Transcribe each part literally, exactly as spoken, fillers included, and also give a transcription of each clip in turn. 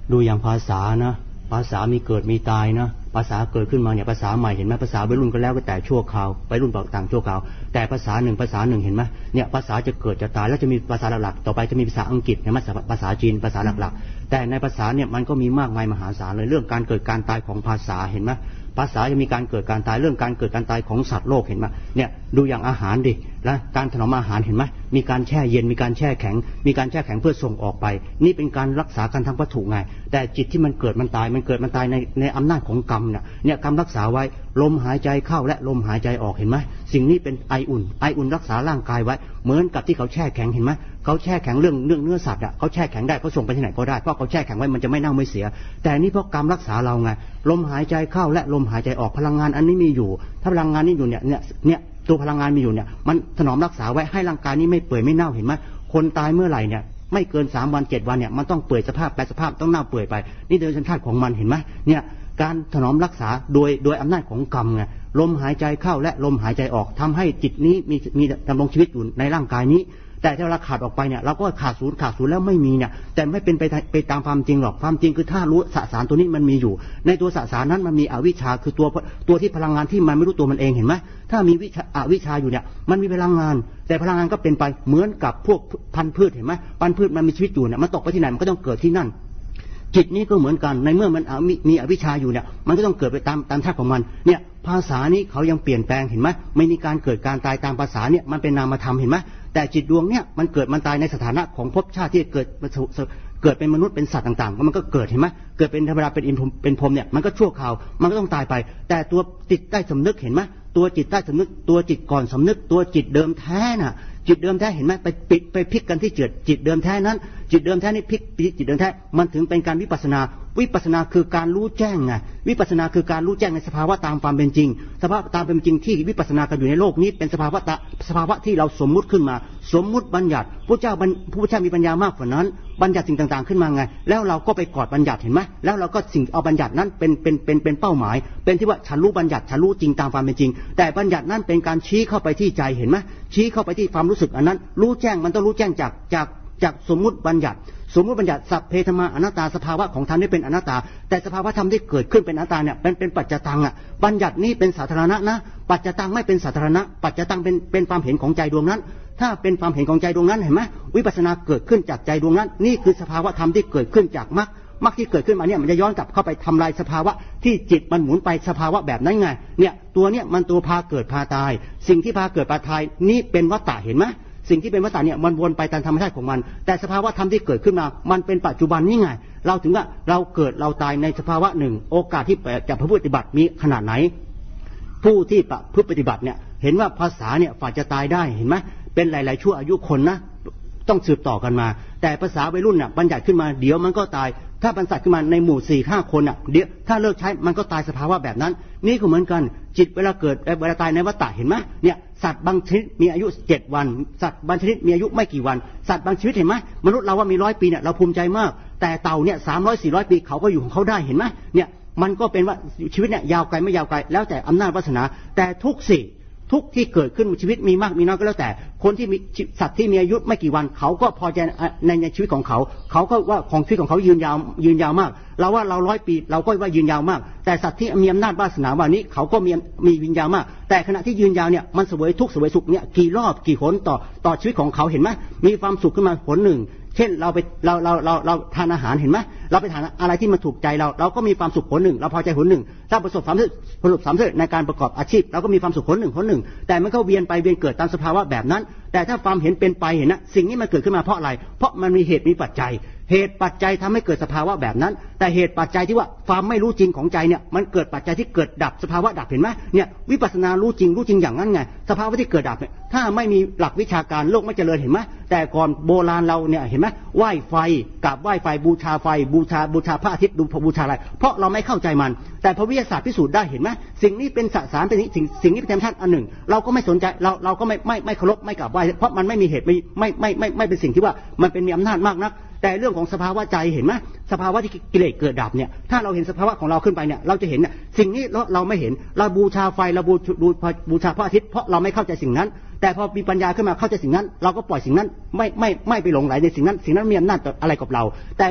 ดูอย่างภาษานะภาษามีเกิดมีตายนะภาษาเกิดขึ้นมาเนี่ยภาษาใหม่เห็นไหมภาษาวัยรุ่นก็แล้วก็แต่ชั่วคราววัยรุ่นต่างชั่วคราวแต่ภาษาหนึ่งภาษาหนึ่งเห็นไหมเนี่ยภาษาจะเกิดจะตายแล้วจะมีภาษาหลักๆต่อไปจะมีภาษาอังกฤษเห็นไหมภาษาจีนภาษาหลักๆแต่ในภาษาเนี่ยมันก็มีมากมายมหาศาลเลยเรื่องการเกิดการตายของภาษาเห็นไหมภาษาจะมีการเกิดการตายเรื่องการเกิดการตายของสัตว์โลกเห็นไหมเนี่ยดูอย่างอาหารดิแล้วการถนอมอาหารเห็นไหมมีการแช่เย็นมีการแช่แข็งมีการแช่แข็งเพื่อส่งออกไปนี่เป็นการรักษากันทางวัตถุไงแต่จิตที่มันเกิดมันตายมันเกิดมันตายในในอำนาจของกรรมเนี่ยเนี่ยกรรมรักษาไว้ลมหายใจเข้าและลมหายใจออกเห็นไหมสิ่งนี้เป็นไออุ่นไออุ่นรักษาร่างกายไว้เหมือนกับที่เขาแช่แข็งเห็นไหมเขาแช่แข็งเรื่องเรื่องเนื้อสัตว์อ่ะเขาแช่แข็งได้เขาส่งไปที่ไหนก็ได้เพราะเขาแช่แข็งไว้มันจะไม่เน่าไม่เสียแต่นี่เพราะกรรมรักษาเราไงลมหายใจเข้าและลมหายใจออกพลังงานอันนี้มีอยู่ถ้าพลังงานนี้อยู่เนี่ยเนี่ยเนี่ยตัวพลังงานมีอยู่เนี่ยมันถนอมรักษาไว้ให้ร่างกายนี้ไม่เปื่อยไม่เน่าเห็นไหมคนตายเมื่อไหร่เนี่ยไม่เกินสามวันเจ็ดวันเนี่ยมันต้องเปื่อยสภาพแปรสภาพต้องเน่าเปื่อยไปนี่โดยสัญชาตของมันเห็นไหมเนี่ยการถนอมรักษาโดยโดยอำนาจของกรรมไงลมหายใจเข้าและลมหายใจออกทำให้จิตนี้มีมีดำรงชีวิตอยู่ในร่างกายนี้แต่ถ้าเราขาดออกไปเนี่ยเราก็ขาดศูนย์ขาดศูนย์แล้วไม่มีเนี่ยแต่ไม่เป็นไปไปตามความจริงหรอกความจริงคือถ้ารู้สสารตัวนี้มันมีอยู่ในตัวสสารนั้นมันมีอวิชชาคือตัวตัวที่พลังงานที่มันไม่รู้ตัวมันเองเห็นไหมถ้ามีวิชาอวิชชาอยู่เนี่ยมันมีพลังงานแต่พลังงานก็เป็นไปเหมือนกับพวกพันธุ์พืชเห็นไหมพันธุ์พืชมันมีชีวิตอยู่เนี่ยมันตกไปที่ไหนมันก็ต้องเกิดที่นั่นจิตนี้ก็เหมือนกันในเมื่อมันมีอวิชชาอยู่เนี่ยมันก็ต้องเกิดไปตามตามธาตุของมันเนี่ยภาษานี้เขายังเปลี่ยนแปลงเห็นไหมไม่มีการเกิดการตายตามภาษาเนี่ยมันเป็นนามธรรมเห็นไหมแต่จิตดวงเนี่ยมันเกิดมันตายในสถานะของภพชาติที่เกิดเกิดเป็นมนุษย์เป็นสัตว์ต่างๆมันก็เกิดเห็นไหมเกิดเป็นธรรมดาเป็นอินทร์เป็นพรหมเนี่ยมันก็ชั่วคราวมันก็ต้องตายไปแต่ตัวจิตใต้สำนึกเห็นไหมตัวจิตใต้สำนึกตัวจิตก่อนสำนึกตัวจิตเดิมแท้น่ะจิตเดิมแท้เห็นไหมไปปิดไปพลิกกันที่จิตจิตเดิมแท้นั้นจิตเดิมแท้นี่พลิกจิตเดิมแท้มันถึงเป็นการวิปัสสนาวิปัสสนาคือการรู้แจ้งไงวิปัสสนาคือการรู้แจ้งในสภาวะตามความเป็นจริงสภาวะตามเป็นจริงที่วิปัสสนากันอยู่ในโลกนี้เป็นสภาวะสภาวะที่เราสมมุติขึ้นมาสมมุติบัญญัติพระเจ้าพระพุทธเจ้ามีปัญญามากกว่านั้นบัญญัติสิ่งต่างๆขึ้นมาไงแล้วเราก็ไปกอดบัญญัติเห็นไหมแล้วเราก็สิ่งเอาบัญญัตินั้นเป็นเป็นเป็นเป็นเป้าหมายเป็นที่ว่าฉันรู้บัญญัติฉันรู้จริงตามความเป็นจริงแต่บัญญัตินั้นเป็นการชี้เข้าไปที่ใจเห็นไหมชี้เข้าไปที่ความรู้สึกอันนั้นรู้แจ้งมันต้องรู้แจ้งจากจากจากสมมุติบัญญัติสมมุติบัญญัติสัพเพธรรมาอนัตตาสภาวะของธรรมนี่เป็นอนัตตาแต่สภาวะธรรมที่เกิดขึ้นเป็นอนัตตาเนี่ยเป็นเป็นปัจจตังอ่ะบัญญัตินี้เป็นสาธารณะนะปัจจตังไม่เป็นสาธารณะปัจจตังเป็นเป็นความเห็นของใจดวงนั้นถ้าเป็นความเห็นของใจดวงนั้นเห็นไหมวิปัสสนาเกิดขึ้นจากใจดวงนั้นนี่คือสภาวะธรรมที่เกิดขึ้นจากมรรคมรรคที่เกิดขึ้นมาเนี่ยมันจะย้อนกลับเข้าไปทำลายสภาวะที่จิตมันหมุนไปสภาวะแบบนั้นไงเนี่ยตัวเนี้ยมันตัวพาเกิดพาตายสิ่งที่พาเกิดพาตายนี่เป็นวัฏฏะเห็นไหมสิ่งที่เป็นวัฏฏะเนี่ยมันวนไปตามธรรมชาติของมันแต่สภาวะธรรมที่เกิดขึ้นมามันเป็นปัจจุบันนี่ไงเราถึงว่าเราเกิดเราตายในสภาวะหนึ่งโอกาสที่จะประพฤติปฏิบัติมีขนาดไหนผู้ที่ประพฤติปฏิบัติเนี่ยเห็นว่าภาษาเนี่ยฝ่าจะตายได้เห็นไหมเป็นหลายๆชั่วอายุคนนะต้องสืบต่อกันมาแต่ภาษาวัยรุ่นน่ะบัญญัติขึ้นมาเดี๋ยวมันก็ตายถ้าบัญญัติขึ้นมาในหมู่สี่ห้าคนน่ะเดี๋ยวถ้าเลิกใช้มันก็ตายสภาวะแบบนั้นนี่ก็เหมือนกันจิตเวลาเกิดเวลาตายในวัฏฏะเห็นไหมเนี่ยสัตว์บางชนิดมีอายุเจ็ดวันสัตว์บางชนิดมีอายุไม่กี่วันสัตว์บางชนิดเห็นไหมมนุษย์เราว่ามีร้อยปีเนี่ยเราภูมิใจมากแต่เต่าเนี่ยสามร้อยสี่ร้อยปีเขาก็อยู่ของเขาได้เห็นไหมเนี่ยมันก็เป็นว่าชีวิตเนี่ยยาวไกลไม่ยาวไกลแล้วแต่อำนาจวาสนาแต่ทุกสิ่งทุกที่เกิดขึ้นชีวิตมีมากมีน้อยก็แล้วแต่คนที่มีสัตว์ที่มีอายุไม่กี่วันเขาก็พอใจในในชีวิตของเขาเขาก็ว่าของชีวิตของเขายืนยาวยืนยาวมากเราว่าเราร้อยปีเราก็ว่ายืนยาวมากแต่สัตว์ที่มีอำนาจวาสนาว่านี้เขาก็มีมียืนยาวมากแต่ขณะที่ยืนยาวเนี่ยมันเสวยทุกข์เสวยสุขเนี่ยกี่รอบกี่หนต่อต่อชีวิตของเขาเห็นไหมมีความสุขขึ้นมาหนหนึ่งเช่นเราไปเราเราเราเราทานอาหารเห็นไหมเราไปทานอะไรที่มันถูกใจเราเราก็มีความสุขผลหนึ่งเราพอใจผลหนึ่งถ้าประสบความสำเร็จประสบความสำเร็จในการประกอบอาชีพเราก็มีความสุขผลหนึ่งผลหนึ่งแต่มันก็เวียนไปเวียนเกิดตามสภาวะแบบนั้นแต่ถ้าความเห็นเป็นไปเห็นนะสิ่งนี้มันเกิดขึ้นมาเพราะอะไรเพราะมันมีเหตุมีปัจจัยเหตุปัจจัยทำให้เกิดสภาวะแบบนั้นแต่เหตุปัจจัยที่ว่าความไม่รู้จริงของใจเนี่ยมันเกิดปัจจัยที่เกิดดับสภาวะดับเห็นไหมเนี่ยวิปัสสนารู้จริงรู้จริงอย่างนั้นไงสภาวะที่เกิดดับเนี่ยถ้าไม่มีหลักวิชาการโลกไม่เจริญเห็นไหมแต่ก่อนโบราณเราเนี่ยเห็นไหมไหว้ไฟกราบไหว้ไฟบูชาไฟบูชาบูชาพระอาทิตย์ดูบูชาอะไรเพราะเราไม่เข้าใจมันแต่พอวิทยาศาสตร์พิสูจน์ได้เห็นไหมสิ่งนี้เป็นสสารเป็นสิ่งสิ่งนี้เป็นธรรมชาติอันหนึ่งเราก็ไม่สนใจเราเราก็ไม่ไม่ไม่เคารพไม่กราบไหว้เพราะมันไม่มีเหตุไม่ไม่ไม่ไม่ไม่เป็นสิ่งที่ว่ามันเป็นมีอำนาจมากนักแต่เรื่องของสภาวะใจเห็นไหมสภาวะที่กิเลสเกิดดับเนี่ยถ้าเราเห็นสภาวะของเราขึ้นไปเนี่ยเราจะเห็นเนี่ยสิ่งนี้เราเราไม่เห็นเราบูชาไฟเราบูบูชาพระอาทิตย์เพราะเราไม่เข้าใจสิ่งนั้นแต่พอมีปัญญาขึ้นมาเข้าใจสิ่งนั้นเราก็ปล่อยสิ่งนั้นไม่ไม่ไม่ไปหลงไหลในสิ่งนั้นสิ่งนั้นมีอำนาจอะไรกับเราแต่ว่า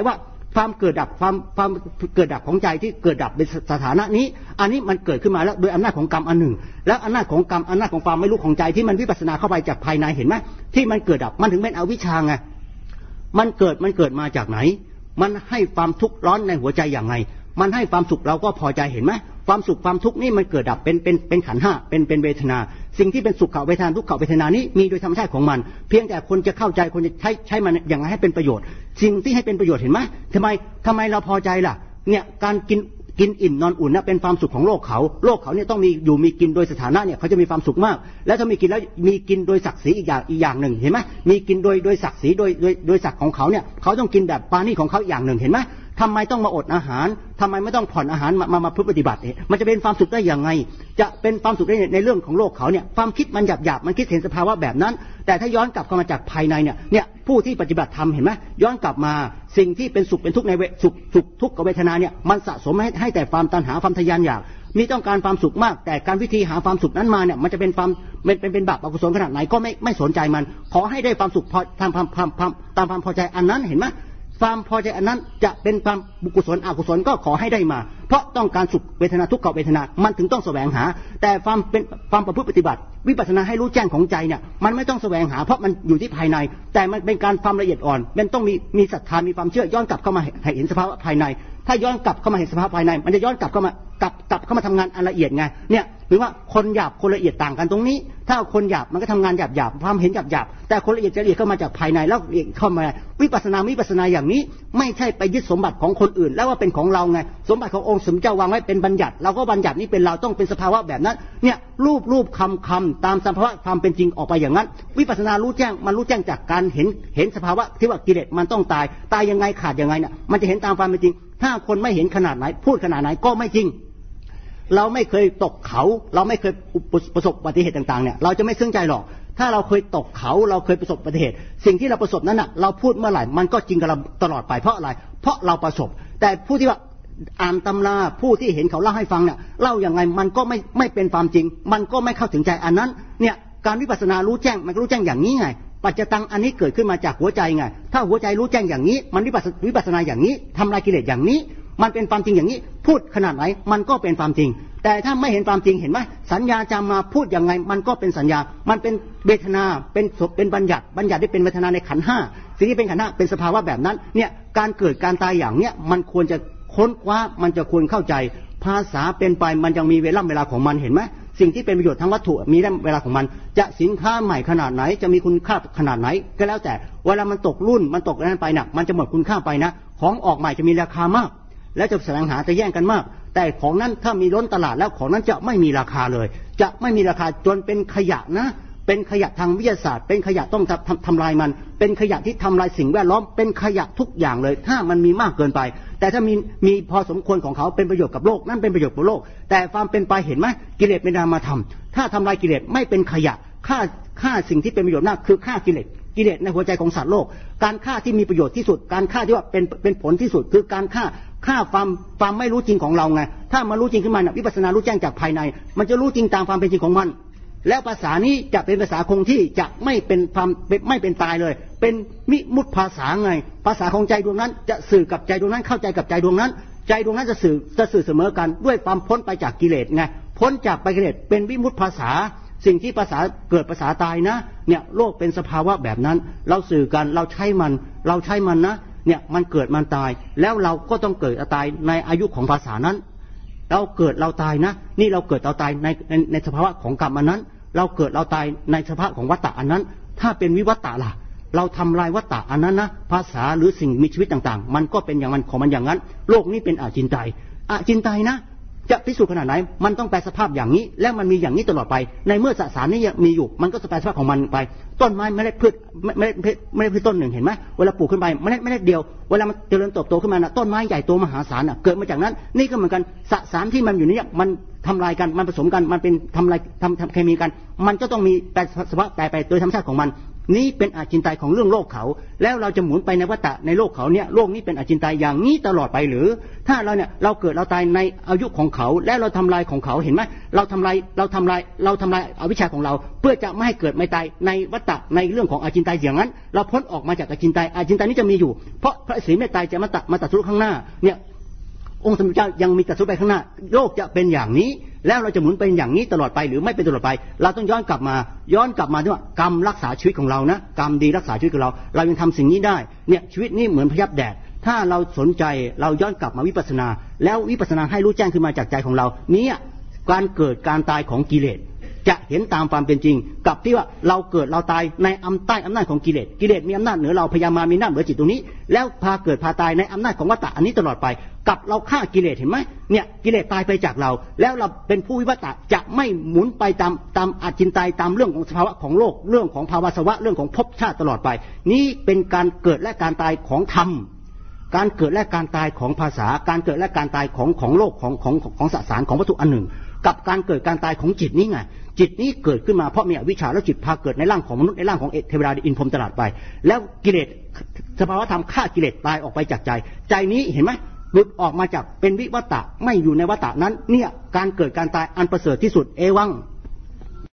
ความเกิดดับความความเกิดดับของใจที่เกิดดับในสถานะนี้อันนี้มันเกิดขึ้นมาแล้วโดยอำนาจของกรรมอันหนึ่งแล้วอำนาจของกรรมอำนาจของความไม่รู้ของใจที่มันวิปัสสนาเข้าไปจากภายในเห็นไหมที่มันเกิดดับมันถึงเป็นอวิชชาไงมันเกิดมันเกิดมาจากไหนมันให้ความทุกข์ร้อนในหัวใจอย่างไรมันให้ความสุขเราก็พอใจเห็นไหมความสุขความทุกข์นี่มันเกิดดับเป็นเป็นเป็นขันธ์ห้าเป็นเป็นเวทนาสิ่งที่เป็นสุขเวทนาทุกขเวทนานี้มีโดยธรรมชาติของมันเพียงแต่คนจะเข้าใจคนจะใช้ใช้มันอย่างไรให้เป็นประโยชน์สิ่งที่ให้เป็นประโยชน์เห็นไหมทำไมทำไมเราพอใจล่ะเนี่ยการกินกินอิ่มนอนอุ่นนะเป็นความสุขของโลกเขาโลกเขาเนี่ยต้องมีอยู่มีกินโดยสถานะเนี่ยเขาจะมีความสุขมากแล้วถ้ามีกินแล้วมีกินโดยศักดิ์ศรีอีกอย่างอีกอย่างหนึ่งเห็นไหมมีกินโดยโดยศักดิ์ศรีโดยโดยโดยศักดิ์ของเขาเนี่ยเขาต้องกินแบบปาณีของเขาอย่างหนึ่งเห็นไหมทำไมต้องมาอดอาหารทำไมไม่ต้องผ่อนอาหารมามามาปฏิบัติเนี่ยมันจะเป็นความสุขได้อย่างไงจะเป็นความสุขได้ในเรื่องของโลกเขาเนี่ยความคิดมันหยาบหยาบมันคิดเห็นสภาวะแบบนั้นแต่ถ้าย้อนกลับเข้ามาจากภายในเนี่ยเนี่ยผู้ที่ปฏิบัติธรรมเห็นไหมย้อนกลับมาสิ่งที่เป็นสุขเป็นทุกข์ในสุขสุขทุกข์กับเวทนาเนี่ยมันสะสมให้ให้แต่ความตัณหาความทยานอยากมีต้องการความสุขมากแต่การวิธีหาความสุขนั้นมาเนี่ยมันจะเป็นความเป็นเป็นเป็นบาปอกุศลขนาดไหนก็ไม่ไม่สนใจมันขอให้ได้ความสุขพอตามความความตามความพอใจอันนั้นเห็นไหมความพอใจอันนั้นจะเป็นความบุกุศลอกุศลก็ขอให้ได้มาเพราะต้องการสุขเวทนาทุกขเวทนามันถึงต้องแสวงหาแต่ความเป็นความประพฤติปฏิบัติวิปัสสนาให้รู้แจ้งของใจเนี่ยมันไม่ต้องแสวงหาเพราะมันอยู่ที่ภายในแต่มันเป็นการความละเอียดอ่อนมันต้องมีมีศรัทธามีความเชื่อย้อนกลับเข้ามาให้เห็นสภาวะภายในถ้าย้อนกลับเข้ามาเห็นสภาวะภายในมันจะย้อนกลับเข้ามากลับกลับเข้ามาทำงานอันละเอียดไงเนี่ยหรือว่าคนหยาบคนละเอียดต่างกันตรงนี้ถ้าคนหยาบมันก็ทำงานหยาบหยาบความเห็นหยาบหยาบแต่คนละเอียดจะละเอียดเข้ามาจากภายในแล้วละเอียดเข้ามาวิปัสสนาวิปัสสนาอย่างนี้ไม่ใช่ไปยึดสมบัติของคนอื่นแล้วว่าเป็นของเราไงสมบัติขององค์สมเจ้าวางไว้เป็นบัญญัติเราก็บัญญัตินี้เป็นเราต้องเป็นสภาวะแบบนั้นเนี่ยรูปรูปคำคำตามสภาวะความเป็นจริงออกไปอย่างนั้นวิปัสสนารู้แจ้งมันรู้แจ้งจากการเห็นเห็นสภาวะที่ว่ากิเลสมันต้องตายตายยังไงขาดยังไงเนี่ยมันจะเห็นตามความเป็นจริงถ้าคนไม่เห็นขนาดไหนพูดขนาดไหนก็ไม่จริงเราไม่เคยตกเขาเราไม่เคยประสบอุบัติเหตุต่างๆเนี่ยเราจะไม่ซึ้งใจหรอกถ้าเราเคยตกเขาเราเคยประสบอุบัติเหตุสิ่งที่เราประสบนั้นน่ะเราพูดเมื่อไหร่มันก็จริงกับเราตลอดไปเพราะอะไรเพราะเราประสบแต่ผู้ที่ว่าอ่านตำราผู้ที่เห็นเขาเล่าให้ฟังเนี่ยเล่าอย่างไงมันก็ไม่ไม่เป็นความจริงมันก็ไม่เข้าถึงใจอันนั้นเนี่ยการวิปัสสนารู้แจ้งมันรู้แจ้งอย่างนี้ไงปัจจตังอันนี้เกิดขึ้นมาจากหัวใจไงถ้าหัวใจรู้แจ้งอย่างนี้มันวิปัสวิปัสสนาอย่างนี้ทำลายกิเลสอย่างนี้มันเป็นความจริงอย่างนี้พูดขนาดไหนมันก็เป็นความจริงแต่ถ้าไม่เห็นความจริงเห็นไหมสัญญาจำมาพูดอย่างไงมันก็เป็นสัญญามันเป็นเวทนาเป็นเป็นบัญญัติบัญญัติที่เป็นเวทนาในขันธ์ห้าสิ่งที่เป็นขันธ์ห้าเป็นสภาวะแบบนั้นเนี่ยการเกิดการตายอย่างเนี้ยมันควรจะค้นคว้ามันจะควรเข้าใจภาษาเป็นไปมันยังมีเวลาเวลาของมันเห็นไหมสิ่งที่เป็นประโยชน์ทางวัตถุมีเวลาของมันจะสินค้าใหม่ขนาดไหนจะมีคุณค่าขนาดไหนก็แล้วแต่เวลามันตกรุ่นมันตกนั้นไปหนักมันจะหมดคุณค่าไปนะของออกใหม่จะมีราคามากและจะแสวงหาจะแย่งกันมากแต่ของนั้นถ้ามีล้นตลาดแล้วของนั้นจะไม่มีราคาเลยจะไม่มีราคาจนเป็นขยะนะเป็นขยะทางวิทยาศาสตร์เป็นขยะต้องทำทำทำลายมันเป็นขยะที่ทำลายสิ่งแวดล้อมเป็นขยะทุกอย่างเลยถ้ามันมีมากเกินไปแต่ถ้ามีมีพอสมควรของเขาเป็นประโยชน์กับโลกนั่นเป็นประโยชน์กับโลกแต่ความเป็นไปเห็นไหมกิเลสเป็นนามธรรมถ้าทำลายกิเลสไม่เป็นขยะฆ่าฆ่าสิ่งที่เป็นประโยชน์น่าคือฆ่ากิเลสกิเลสในหัวใจของสัตว์โลกการฆ่าที่มีประโยชน์ที่สุดการฆ่าที่ว่าเป็นเป็นผลที่สุดคือการฆ่าฆ่าความความไม่รู้จริงของเราไงถ้ามารู้จริงขึ้นมาเนี่ยวิปัสสนารู้แจ้งจากภายในมันจะรู้จริงตามความเป็นจริงของมันแล้วภาษานี้จะเป็นภาษาคงที่จะไม่เป็นความไม่เป็นตายเลยเป็นมิมุตภาษาไงภาษาของใจดวงนั้นจะสื่อกับใจดวงนั้นเข้าใจกับใจดวงนั้นใจดวงนั้นจะสื่อจะสื่อเสมอกันด้วยความพ้นไปจากกิเลสไงพ้นจากไปกิเลสเป็นวิมุตภาษาสิ่งที่ภาษาเกิดภาษาตายนะเนี่ยโลกเป็นสภาวะแบบนั้นเราสื่อกันเราใช้มันเราใช้มันนะเนี่ยมันเกิดมันตายแล้วเราก็ต้องเกิดตายในอายุของภาษานั้นเราเกิดเราตายนะนี่เราเกิดเราตายในในในสภาวะของกรรมอันนั้นเราเกิดเราตายในสภาวะของวัฏฏะอันนั้นถ้าเป็นวิวัฏฏะล่ะเราทำลายวัฏฏะอันนั้นนะภาษาหรือสิ่งมีชีวิตต่างๆมันก็เป็นอย่างมันของมันอย่างนั้นโลกนี้เป็นอจินไตยอจินไตยนะจะพิสูจน์ขนาดไหนมันต้องแปลสภาพอย่างนี้และมันมีอย่างนี้ตลอดไปในเมื่อสสารนี้มีอยู่มันก็จะแปลสภาพของมันไปต้นไม้ไม่ได้พืชไม่ได้ไม่ได้พืชต้นหนึ่งเห็นไหมเวลาปลูกขึ้นไปไม่ได้ไม่ได้เดียวเวลามันเจริญเติบโตขึ้นมานะต้นไม้ใหญ่โตมหาศาลเกิดมาจากนั้นนี่ก็เหมือนกันสสารที่มันอยู่นี้มันทำลายกันมันผสมกันมันเป็นทำลายทำทำเคมีกันมันก็ต้องมีแปลสภาพแปลไปโดยธรรมชาติของมันนี้เป็นอจินไตยของเรื่องโลกเขาแล้วเราจะหมุนไปในวัฏฏะในโลกเขาเนี่ยโลกนี้เป็นอจินไตยอย่างนี้ตลอดไปหรือถ้าเราเนี่ยเราเกิดเราตายในอายุของเขาแล้วเราทำลายของเขาเห็นไหมเราทำลายเราทำลายเราทำลายอวิชชาของเราเพื่อจะไม่ให้เกิดไม่ตายในวัฏฏะในเรื่องของอจินไตยอย่างนั้นเราพ้นออกมาจากอจินไตยอจินไตยนี้จะมีอยู่เพราะพระศรีเมตไตรจะมาตัดมาตัดสู้ข้างหน้าเนี่ยองค์สมเด็จเจ้ายังมีตรัสรู้ไปข้างหน้าโลกจะเป็นอย่างนี้แล้วเราจะหมุนเป็นอย่างนี้ตลอดไปหรือไม่เป็นตลอดไปเราต้องย้อนกลับมาย้อนกลับมาที่ว่ากรรมรักษาชีวิตของเรานะกรรมดีรักษาชีวิตของเราเรายังทำสิ่งนี้ได้เนี่ยชีวิตนี้เหมือนพยับแดดถ้าเราสนใจเราย้อนกลับมาวิปัสสนาแล้ววิปัสสนาให้รู้แจ้งขึ้นมาจากใจของเรานี้การเกิดการตายของกิเลสจะเห็นตามความเป็นจริงกับที่ว่าเราเกิดเราตายในอำใต้อำนาจของกิเลสกิเลสมีอำนาจเหนือเราพยามามีอำนาจเหนือจิตตรงนี้แล้วพาเกิดพาตายในอำนาจของวัฏฏะอันนี้ตลอดไปกับเราฆ่ากิเลสเห็นไหมเนี่ยกิเลสตายไปจากเราแล้วเราเป็นผู้วิวัตะจะไม่หมุนไปตามตามอจินไตยตามเรื่องของสภาวะของโลกเรื่องของภาวะสวะเรื่องของภพชาติตลอดไปนี้เป็นการเกิดและการตายของธรรมการเกิดและการตายของภาษาการเกิดและการตายของของโลกของของของสสารของวัตถุอันหนึ่งกับการเกิดการตายของจิตนี่ไงจิตนี้เกิดขึ้นมาเพราะมีอวิชชาแล้วจิตพาเกิดในร่างของมนุษย์ในร่างของเทวดาอินพรหมตลอดไปแล้วกิเลสสภาวะธรรมฆ่ากิเลสตายออกไปจากใจใจนี้เห็นไหมหลุดออกมาจากเป็นวิวัตะไม่อยู่ในวัฏฏะนั้นเนี่ยการเกิดการตายอันประเสริฐที่สุดเอวัง